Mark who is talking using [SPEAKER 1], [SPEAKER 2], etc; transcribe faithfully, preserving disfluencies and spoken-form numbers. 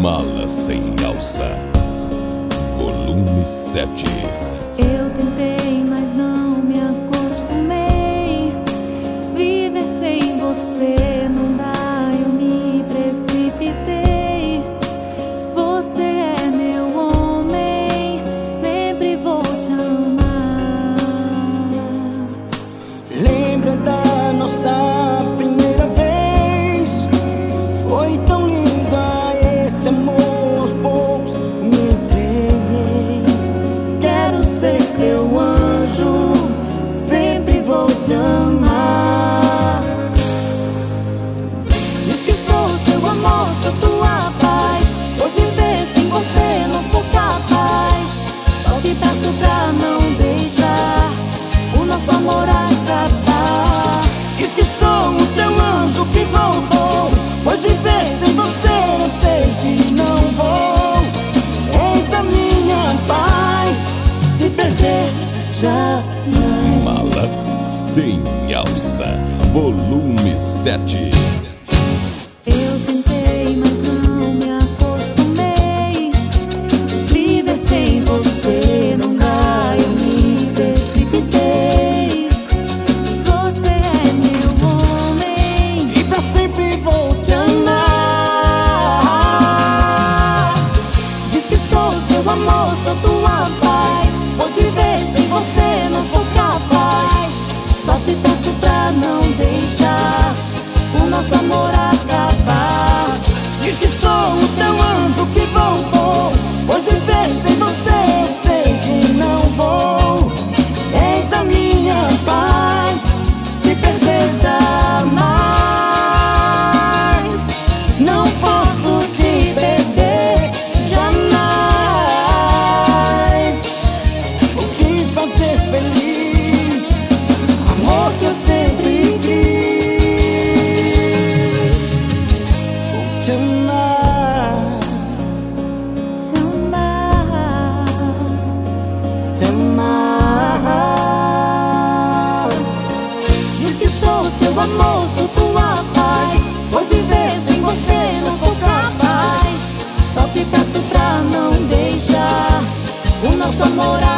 [SPEAKER 1] Mala sem alça, volume sete.
[SPEAKER 2] Eu tentei, mas não me acostumei. Viver sem você não dá, eu me precipitei. Você é meu homem, sempre vou te amar.
[SPEAKER 3] Lembra da nossa primeira vez? Foi tão linda esse amor, aos poucos me entreguei.
[SPEAKER 2] Quero ser teu anjo, sempre vou te amar. Diz que sou seu amor, sou tua paz. Hoje viver sem você não sou capaz. Só te peço pra não deixar o nosso amor acabar.
[SPEAKER 3] Diz que sou o teu anjo que voltou, pois viver sem você eu sei que não vou. És a minha paz, te perder jamais.
[SPEAKER 1] Mala sem alça, volume sete.
[SPEAKER 2] Eu tentei, mas não me acostumei. Viver sem você não dá, eu me precipitei. Você é meu homem
[SPEAKER 3] E pra sempre vou te amar.
[SPEAKER 2] Diz que sou seu amor, sou tua paz. Hoje viver sem você não sou capaz. Só te peço pra não deixar o nosso amor acabar.
[SPEAKER 3] Diz que sou o teu anjo que voltou, pois viver sem você eu sei que não vou. És a minha paz, te perder jamais. Não posso te perder jamais. Vou te fazer feliz, amor que eu sempre quis. Vou te amar,
[SPEAKER 2] Te amar,
[SPEAKER 3] te amar.
[SPEAKER 2] diz que sou seu amor, sou tua paz. Pois viver sem você não sou capaz. Só te peço pra não deixar o nosso amor acabar.